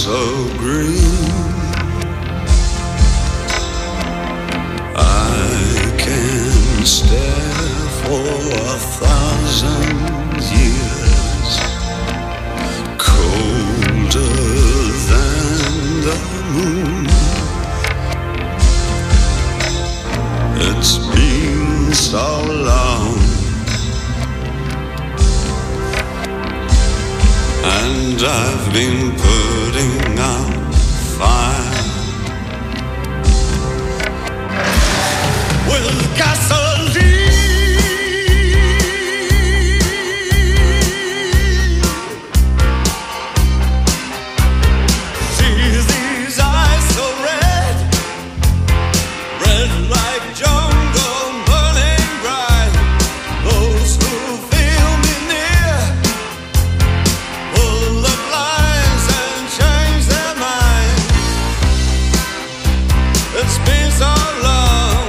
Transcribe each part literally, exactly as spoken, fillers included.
so green. I can stare for a thousand years, colder than the moon. It's been so long, and I've been putting out fire with gasoline. See these eyes so red, red like jungle burning bright. Those who feel me near pull the blinds and change their mind. It's been so long,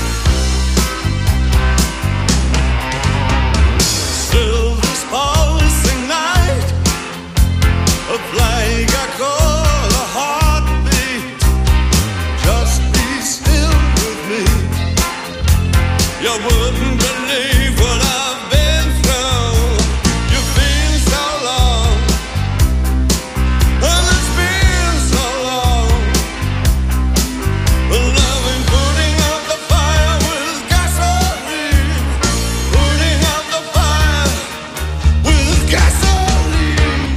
still this pulsing night, a plague I call a heartbeat. Just be still with me. You wouldn't believe what I've been through. You've been so long, and it's been so long. Loving putting out the fire with gasoline, putting out the fire with gasoline.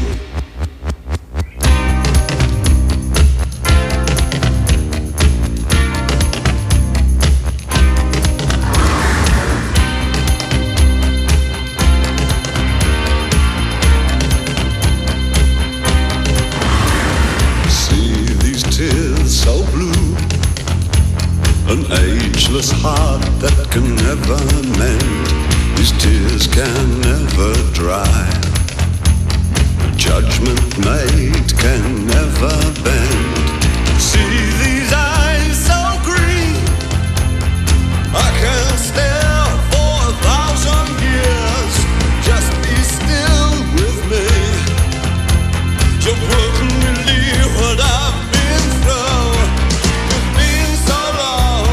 See these tears so blue, an ageless heart that can never mend. These tears can never dry. A judgment made can never bend. See these eyes so green, I can stare for a thousand years. Just be still with me. You wouldn't believe what I've been through. You've been so long,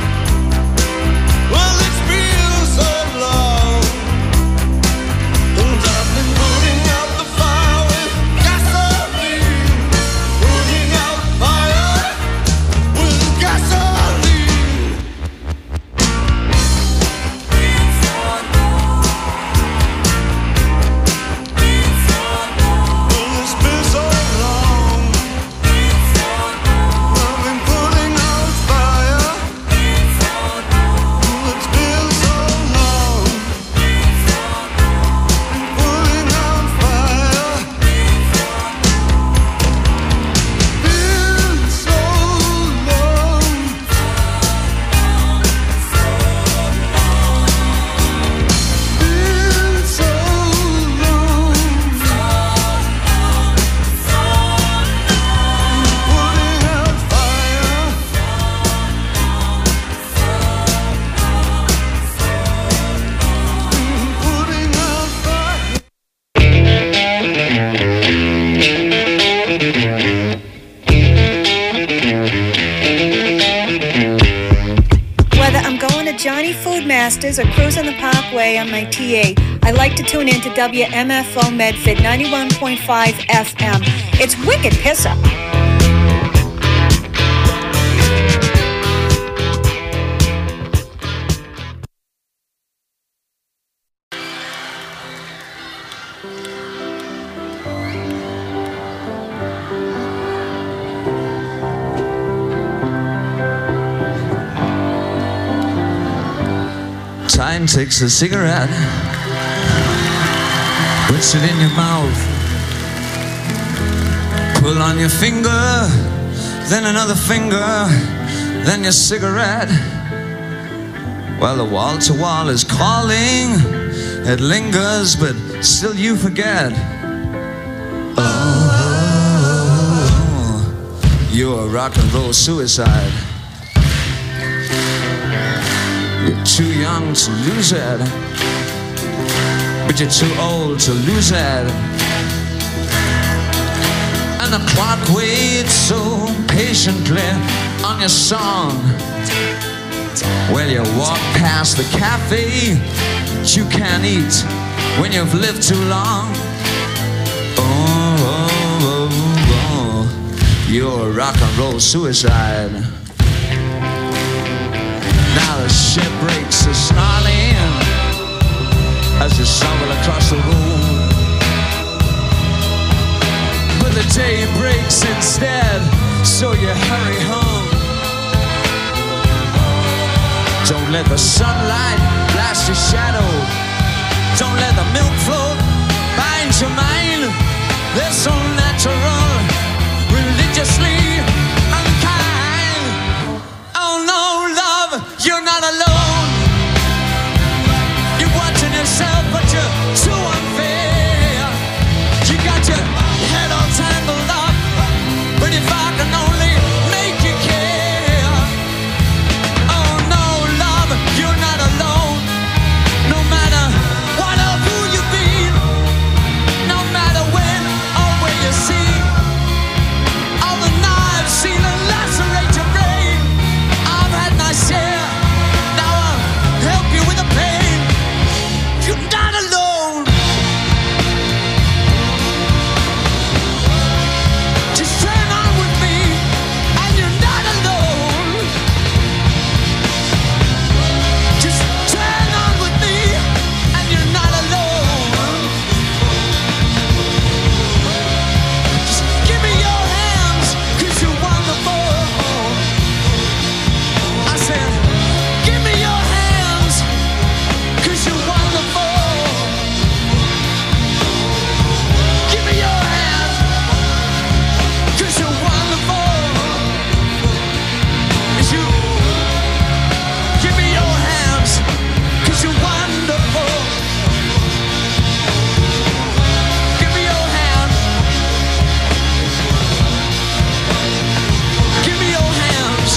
well it's been so long, and I've been putting out the fire with gasoline, putting out fire with gasoline. Been so long, been so long, well it's been so long, been so long. I've been putting out fire, been so long, well it's been so long, been so long, putting out fire, been so long, been so long, been so long, putting out fire. Putting out fire. Whether I'm going to Johnny Food Masters or cruising the Parkway on my T A, I like to tune in to W M F O Medford ninety-one point five F M. It's wicked piss up. Time takes a cigarette, puts it in your mouth, pull on your finger, then another finger, then your cigarette. Well, the wall to wall is calling, it lingers, but still you forget. Oh, you're a rock and roll suicide. You're too young to lose it, but you're too old to lose it. And the clock waits so patiently on your song. Well, you walk past the cafe that you can't eat when you've lived too long. Oh, oh, oh, oh. You're a rock and roll suicide. Now the ship breaks a snarling as you stumble across the road. But the day breaks instead, so you hurry home. Don't let the sunlight blast your shadow. Don't let the milk float bind your mind. They're so natural, religiously unkind. Oh no, love, you're not alone. You're watching yourself, but you're too unfair. You got your head all tangled up, but if I can only make you care. Oh no, love, you're not alone. No matter what or who you've been, no matter when or where you see, all the knives seem to lacerate your brain. I've had my share, now I'll help you with the pain. You're not alone. Just turn on with me, and you're not alone. Just turn on with me, and you're not alone. Just give me your hands, 'cause you're wonderful. I said, give me your hands, 'cause you're wonderful. Give me your hands, 'cause you're wonderful. It's you. Give me your hands, 'cause you're wonderful. Give me your hands. Give me your hands.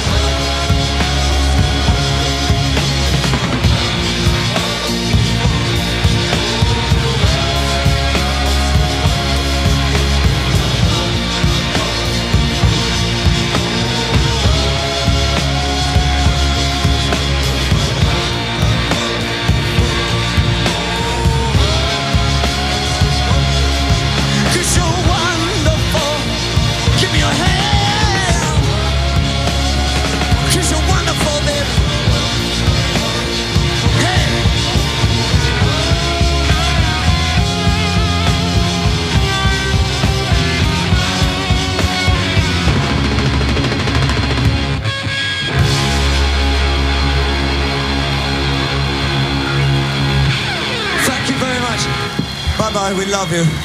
Cause you're wonderful. Give me your hand. Cause you're wonderful, baby. Hey. Thank you very much. Bye bye, we love you.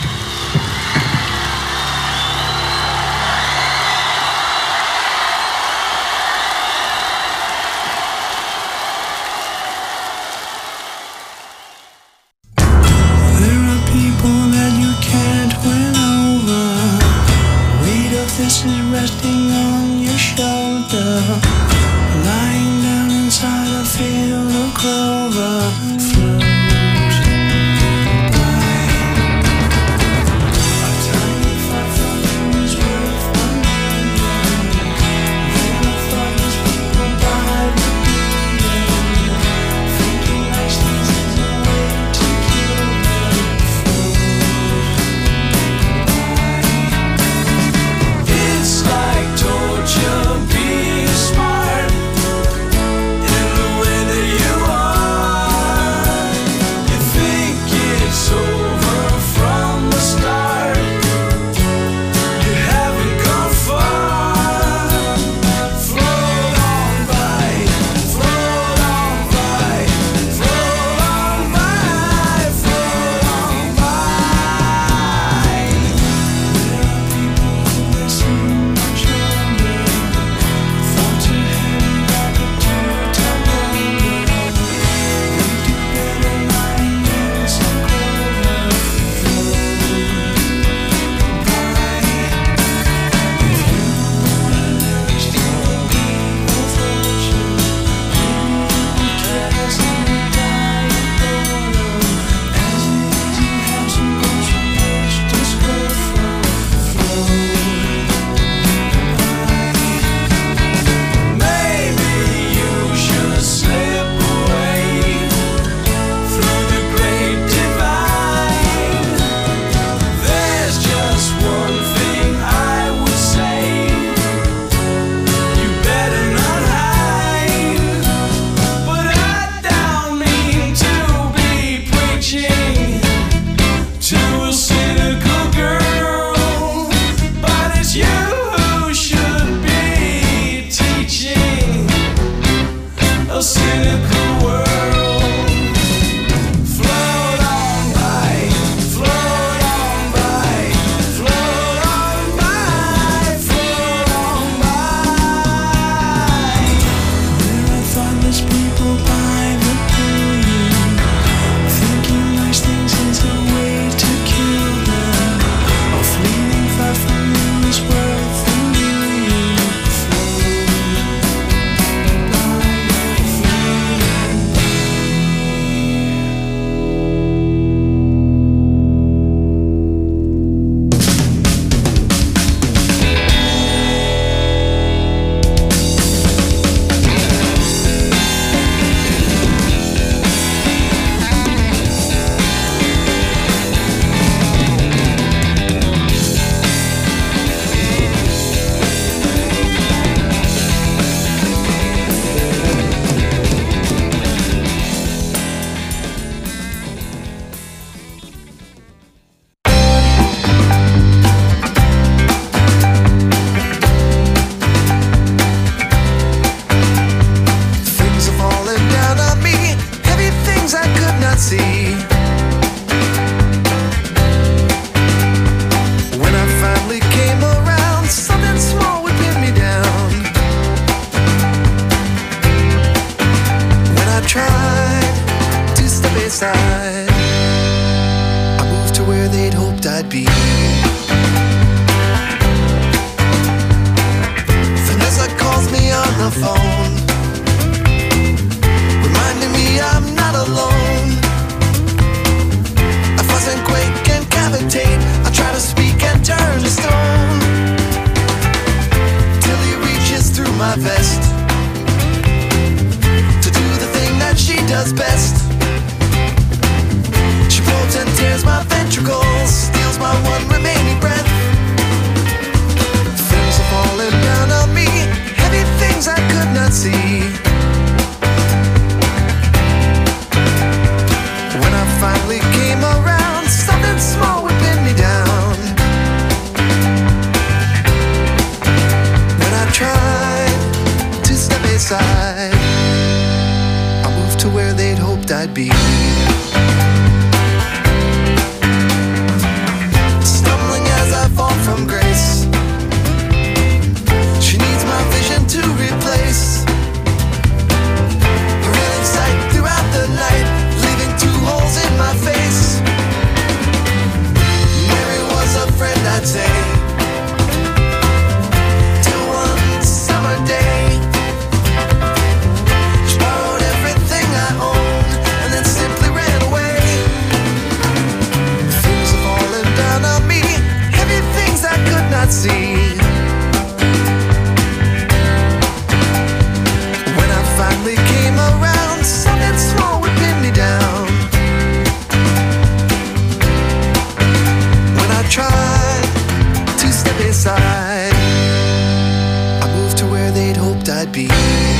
There are people that you can't win over. Weight of this is resting on your shoulder. Lying down inside a field of clover. Float by. I'd be. Vanessa calls me on the phone, reminding me I'm not alone. I fuss and quake and cavitate, I try to speak and turn to stone, till he reaches through my vest to do the thing that she does best. She probes and tears my ventricles, steals my one remaining breath. Things are falling down on me, heavy things I could not see. When I finally came around, something small would pin me down. When I tried to step aside, I moved to where they'd hoped I'd be. Stumbling as I fall from grace, she needs my vision to replace her healing sight throughout the night, leaving two holes in my face. Mary was a friend, I'd say, till one summer day she borrowed everything I owned and then simply ran away. Things are falling down on me, heavy things I could not see. When I finally came around, something small would pin me down. When I tried to step aside, I moved to where they'd hoped I'd be.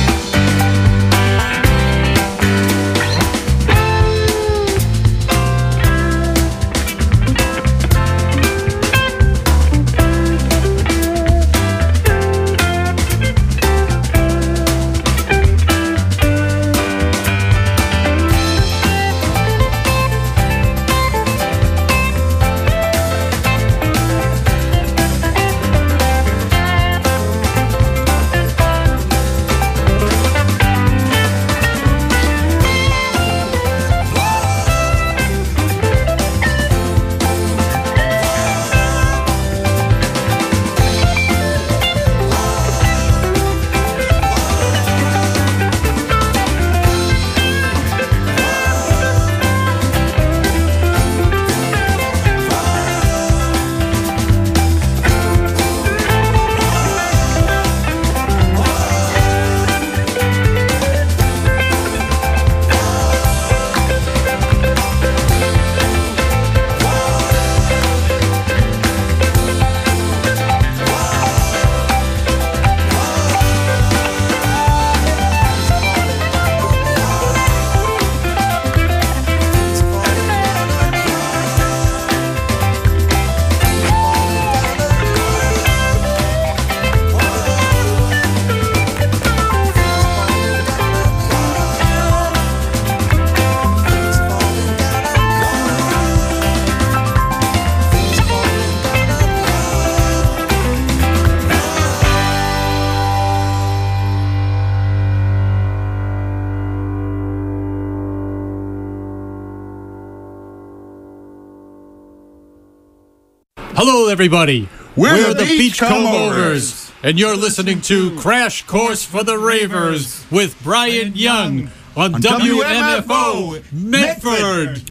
Hello, everybody. We're, We're the, the Beach Comb-Overs, and you're listening to Crash Course for the Ravers with Brian Young on, on W M F O Medford.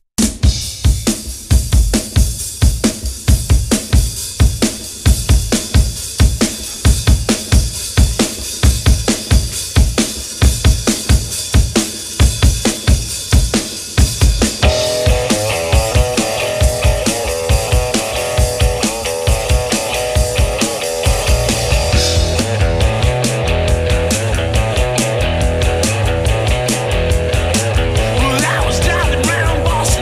Well, I was driving around Boston.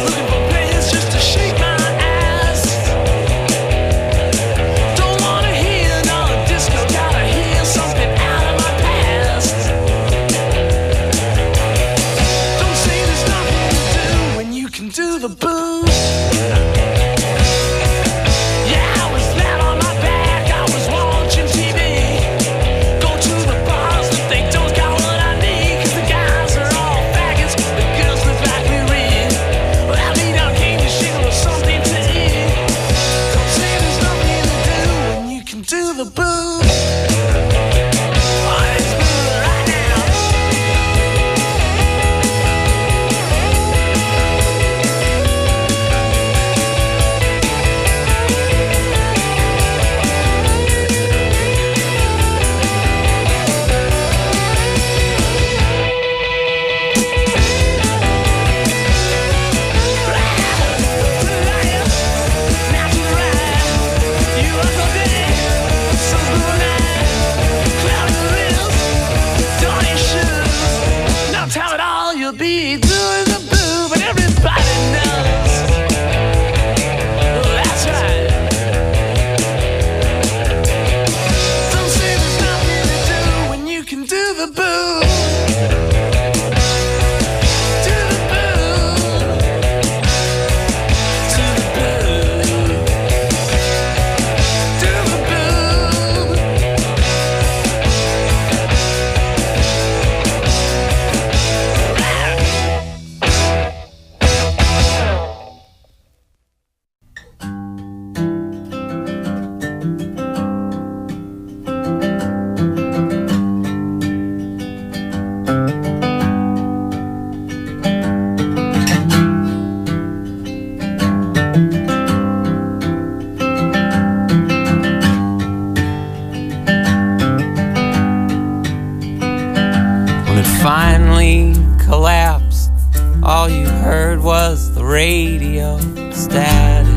radio static.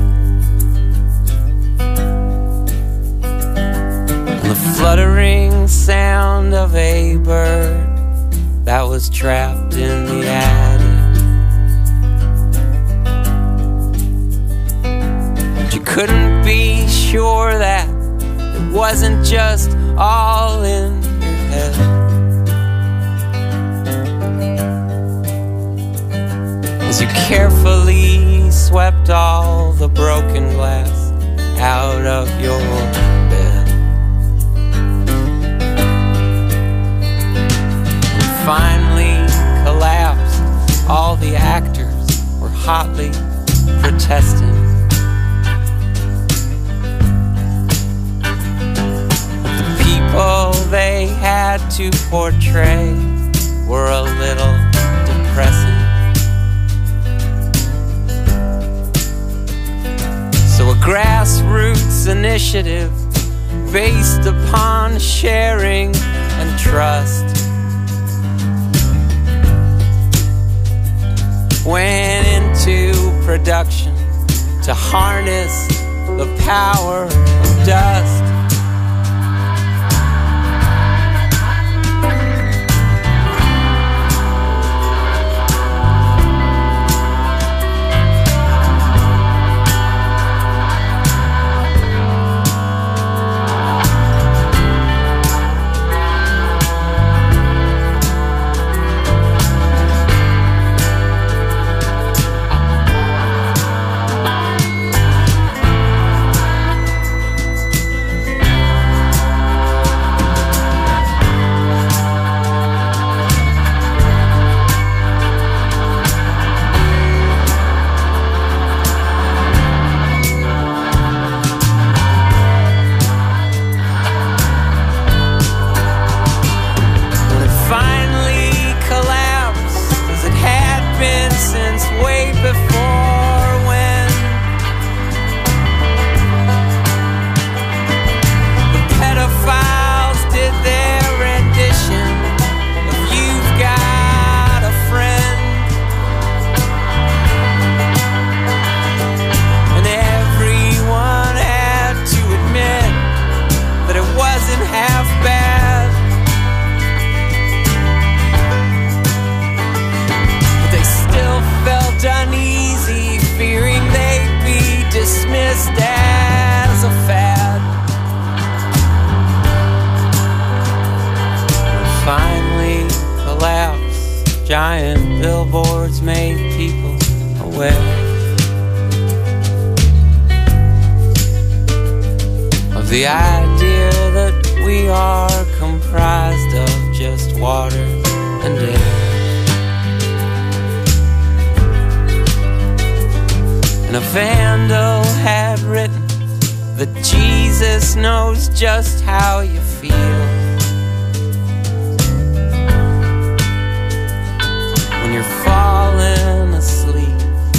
And the fluttering sound of a bird that was trapped in the attic. But you couldn't be sure that it wasn't just all in your head. As you carefully swept all the broken glass out of your bed. And finally collapsed, all the actors were hotly protesting. But the people they had to portray were a little depressing. So a grassroots initiative based upon sharing and trust went into production to harness the power of dust. Giant billboards made people aware of the idea that we are comprised of just water and air. And a vandal had written that Jesus knows just how you feel you're falling asleep,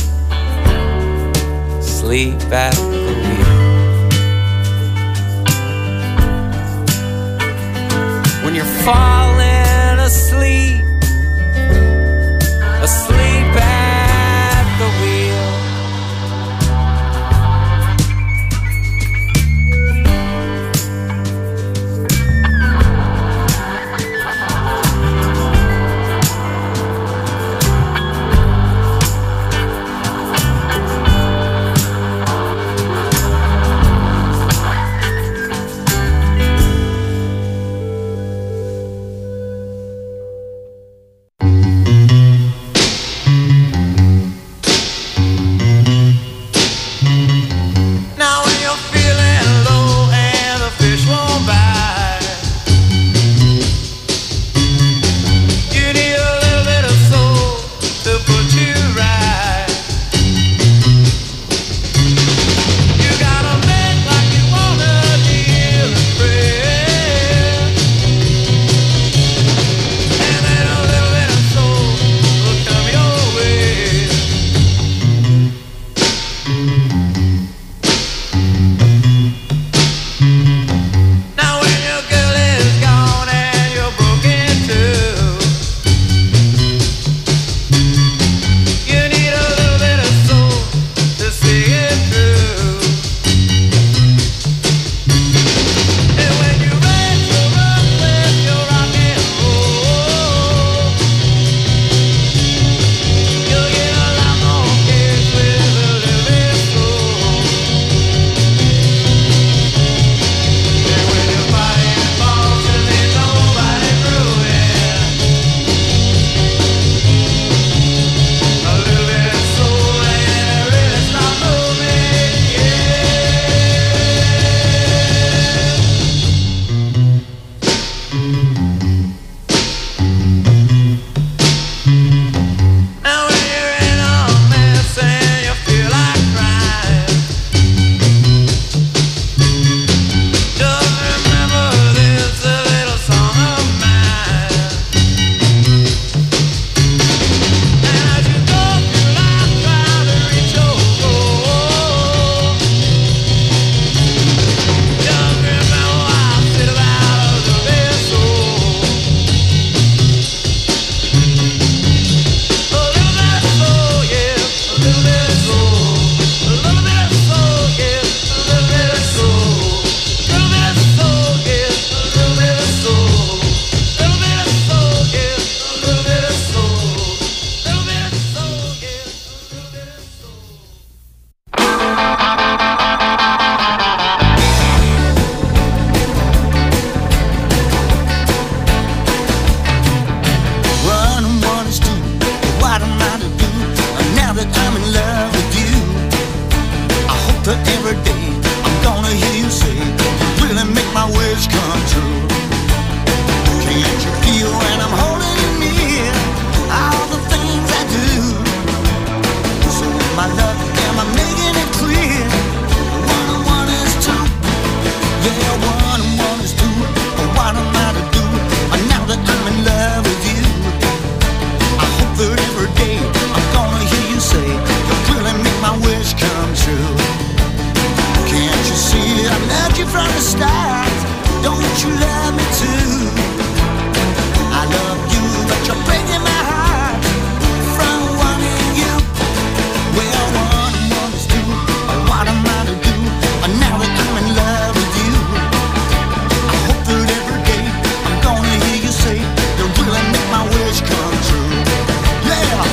sleep at the wheel. When you're falling asleep, asleep at the wheel. gonna hear you say, really make my wish come true. Can't you feel when I'm holding you near, all the things I do? So my love, am I making it clear? One and one is two. Yeah, one and one is two. What am I to do now that I'm in love with you? I hope that every day I'm gonna hear you say, you really make my wish come true. Can't you see I loved you from the start? Don't you love me too? I love you, but you're breaking my heart from wanting you. Well, one and one is two. What am I to do now that I'm in love with you? I hope that every day I'm gonna hear you say, you really make my wish come true. Yeah.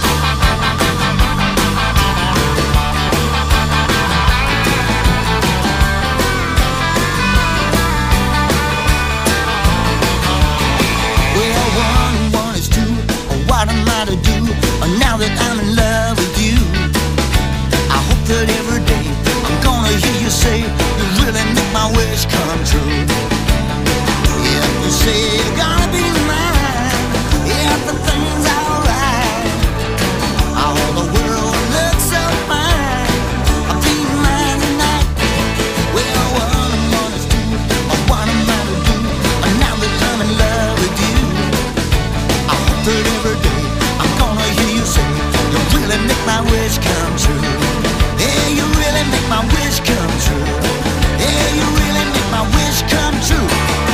What am I to do now that I'm in love with you? I hope that every day I'm gonna hear you say, you really make my wish come true. If you say you're gonna be mine, everything's alright. All the world looks so fine, I'll be mine tonight. Well, one and one is two. What am I to do now that I'm in love with you? I hope that every day I'm gonna hear you say, you really make my wish come true. Yeah, you really make my wish come true. Yeah, you really make my wish come true.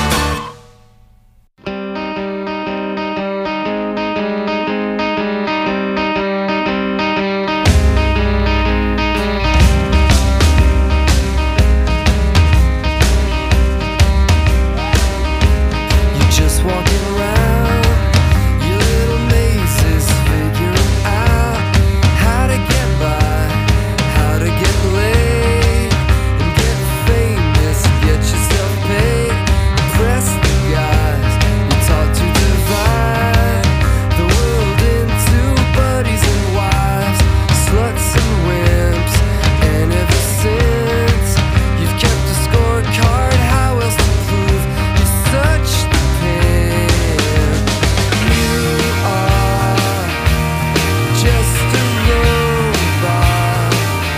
You're just walking around your little mazes, figuring out how to get by, how to get laid and get famous, get yourself paid, impress the guys you talk to, divide the world into buddies and wives, sluts and wimps. And ever since you've kept a scorecard, how else to prove you're such the pimp? You are just a robot,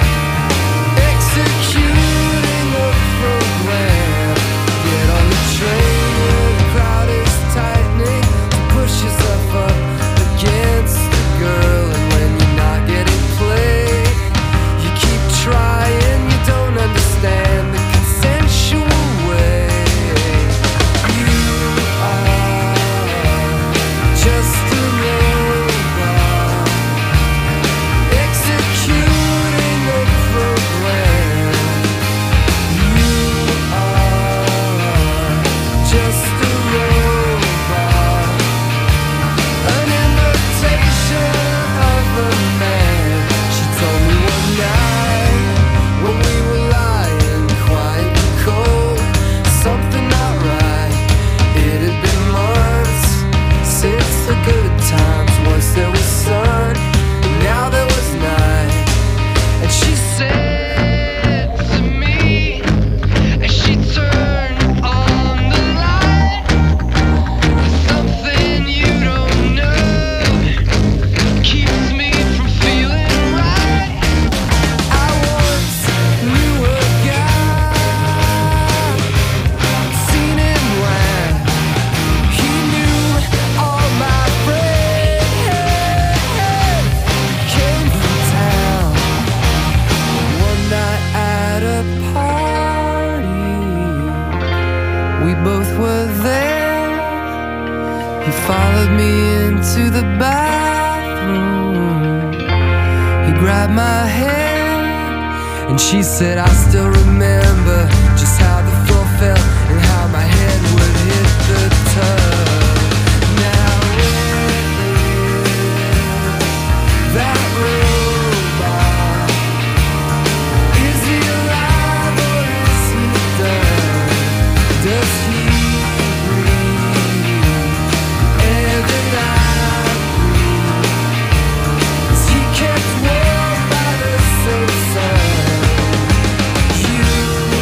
executing a program. Get on the train where the crowd is tightening to push yourself up against the girl. And when you're not getting played, you keep trying, you don't understand the consensual way. You are just a robot, executing a program. You are just a robot, an imitation of a man. She told me one night when we were lying quiet and cold, something not right. It had been months since the good times. Once there was sun, and now there was night. And she said to me, as she turned on the light, something you don't know keeps me from feeling right. I once knew a guy, seen him when he knew all my friends, came from town one night at a party. We both were there. He followed me into the bathroom. He grabbed my hand and she said, I still remember just how the floor felt and how my head would hit the tub. Now where is that robot? Is he alive or is he done? Does he breathe air that I breathe? Is he kept warm by the same sun? You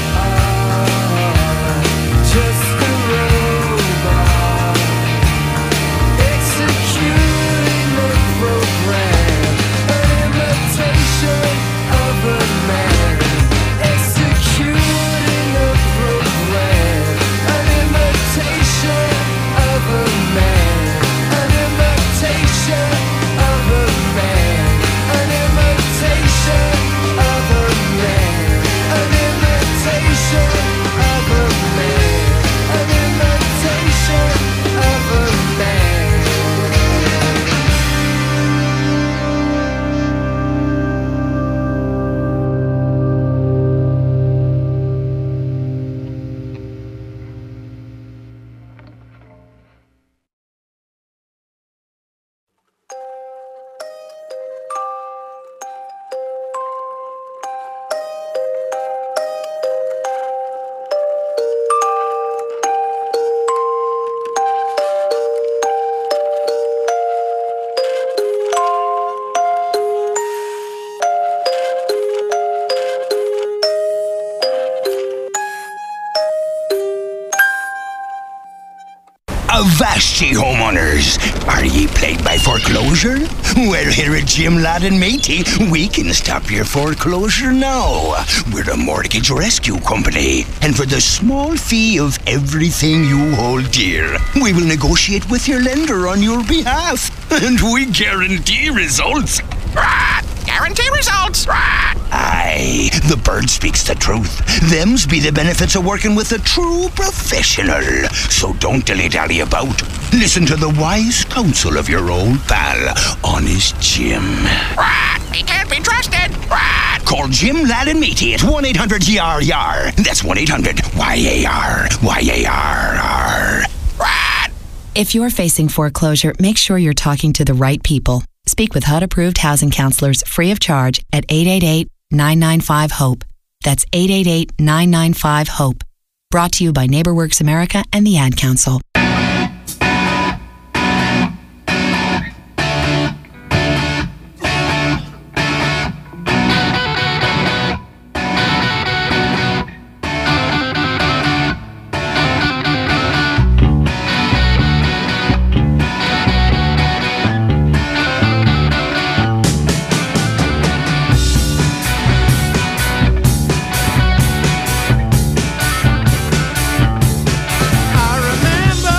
Avast ye, homeowners! Are ye plagued by foreclosure? Well, here at Jim Ladd and Matey, we can stop your foreclosure now. We're a mortgage rescue company, and for the small fee of everything you hold dear, we will negotiate with your lender on your behalf, and we guarantee results. Guarantee results. Aye, the bird speaks the truth. Them's be the benefits of working with a true professional. So don't dilly-dally about. Listen to the wise counsel of your old pal, Honest Jim. He can't be trusted. Call Jim Ladd and Matey at one eight hundred Y A R Y A R. That's one eight hundred Y A R Y A R R. If you're facing foreclosure, make sure you're talking to the right people. Speak with H U D-approved housing counselors free of charge at eight eight eight, nine nine five, HOPE. That's eight eight eight, nine nine five, HOPE. Brought to you by NeighborWorks America and the Ad Council. I remember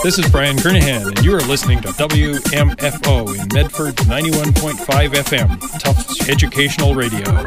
This is Brian Kernahan, and you are listening to W M F O in Medford's ninety-one point five F M, Tufts Educational Radio.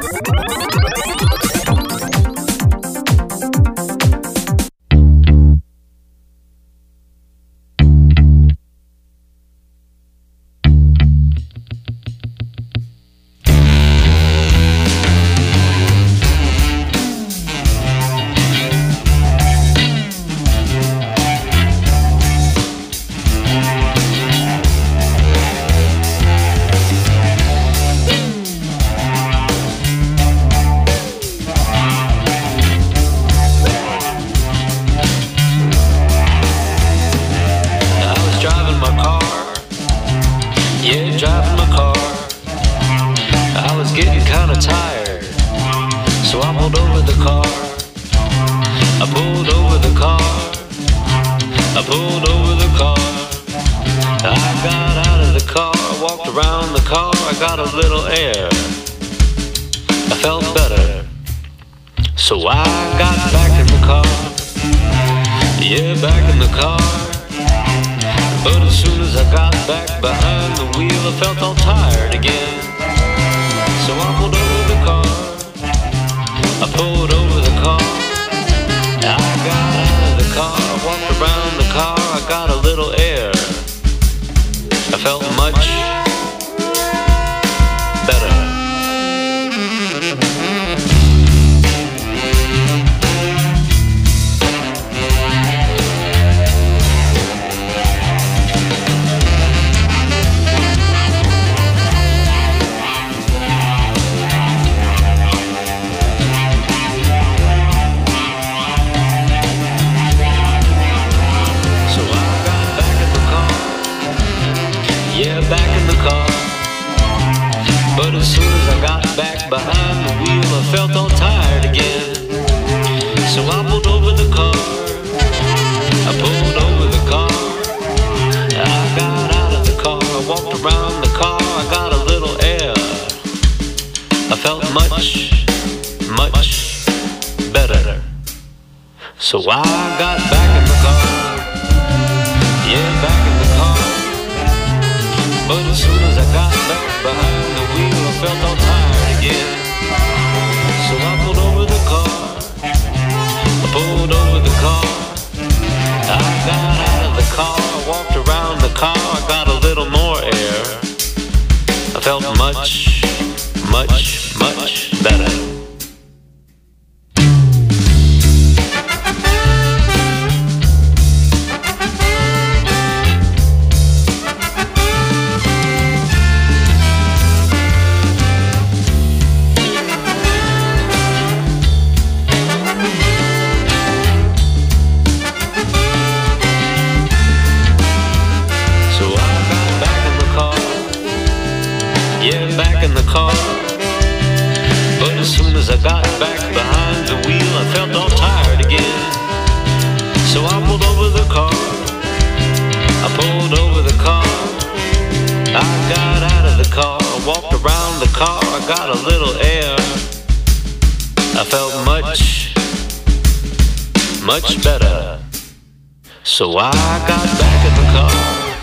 So I got back in the car,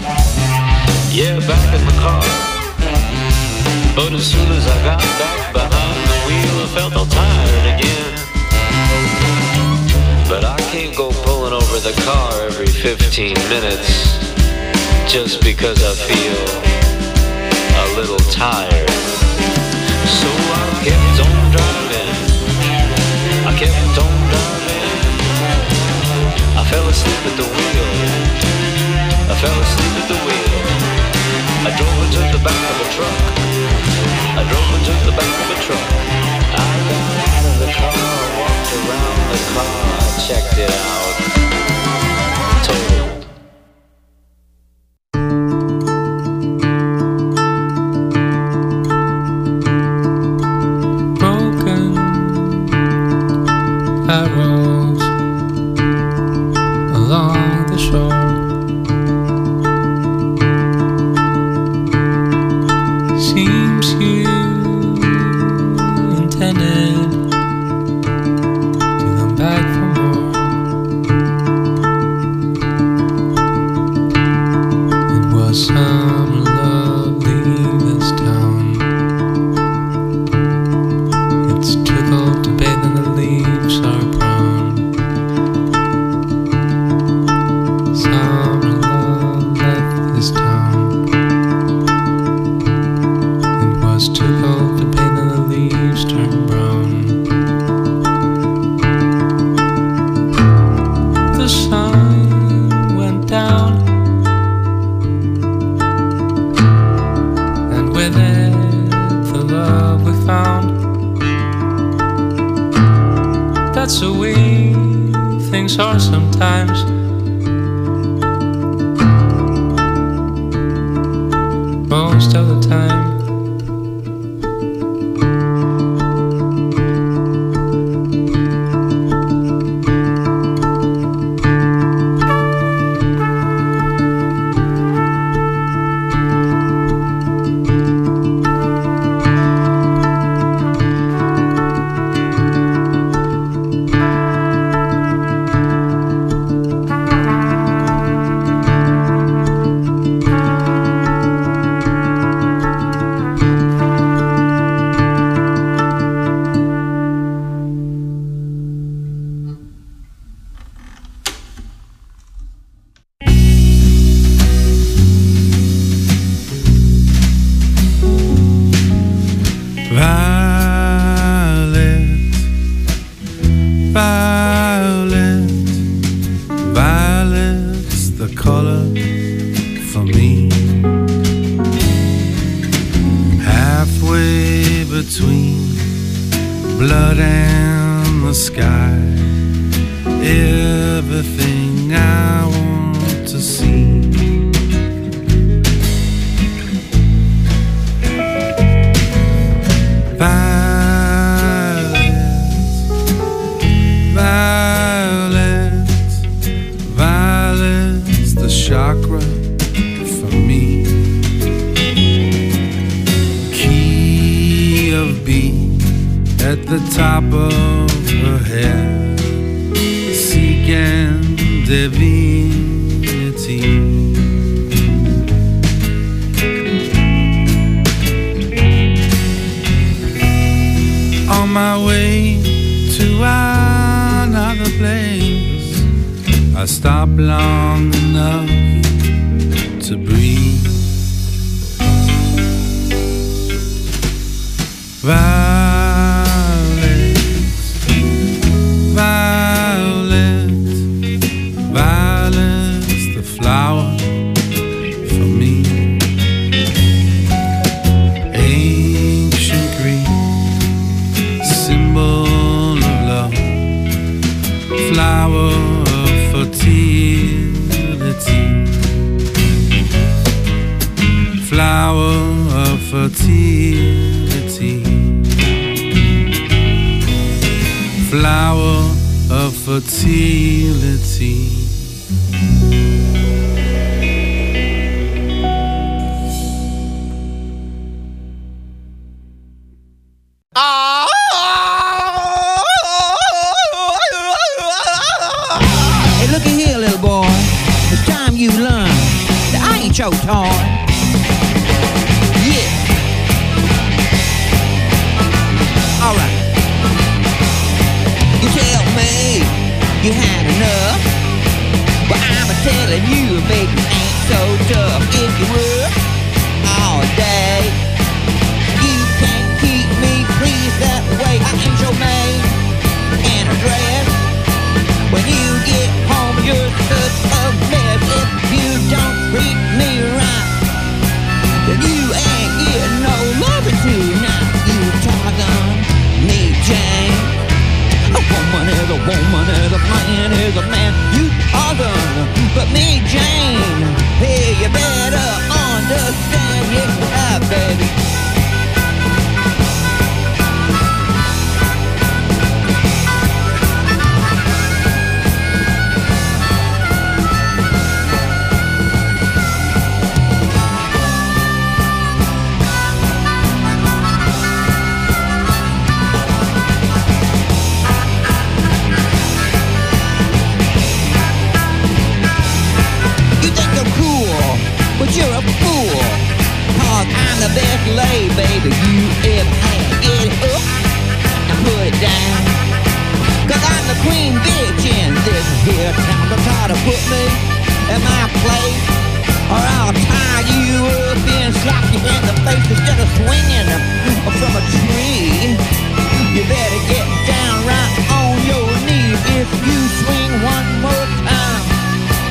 yeah, back in the car. But as soon as I got back behind the wheel, I felt all tired again. But I can't go pulling over the car every fifteen minutes just because I feel a little tired. So I kept on driving, I kept on driving. I fell asleep at the wheel, I fell asleep at the wheel. I drove into the back of a truck, I drove into the back of a truck. I got out of the car, walked around the car, I checked it out. Told. Broken arrows along the shore. Seems you intended to come back for more. it the love we found. That's the way things are sometimes. Most of the time.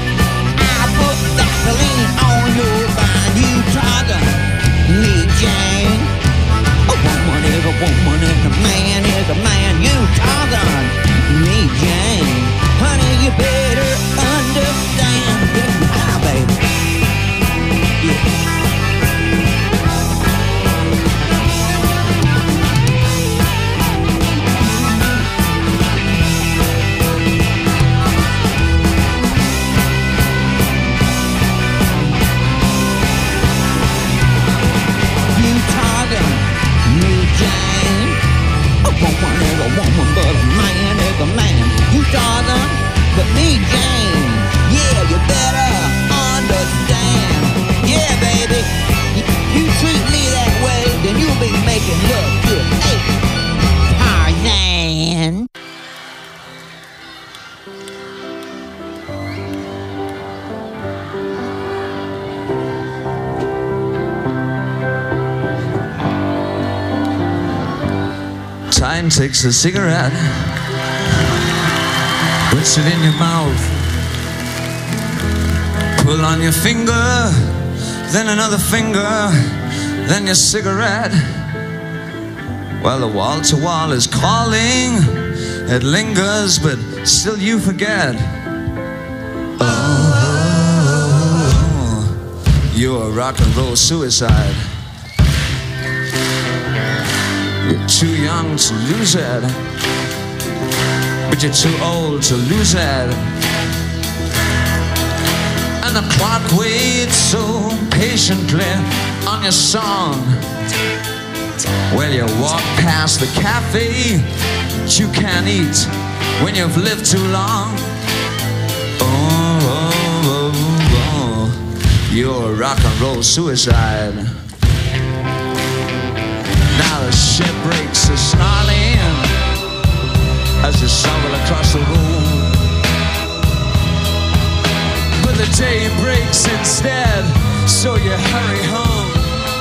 Jane. line, takes a cigarette, puts it in your mouth. Pull on your finger, then another finger, then your cigarette. Well, the wall to wall is calling, it lingers, but still you forget. Oh, you're a rock and roll suicide. You're too young to lose it, but you're too old to lose it. And the clock waits so patiently on your song. Well, you walk past the cafe that you can't eat when you've lived too long. Oh, oh, oh, oh. You're a rock and roll suicide. Now the ship breaks a snarling as you stumble across the road. But the day breaks instead, so you hurry home.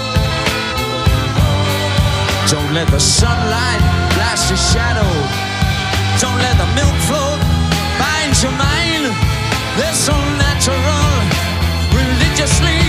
Don't let the sunlight blast your shadow. Don't let the milk float bind your mind. They're so natural, religiously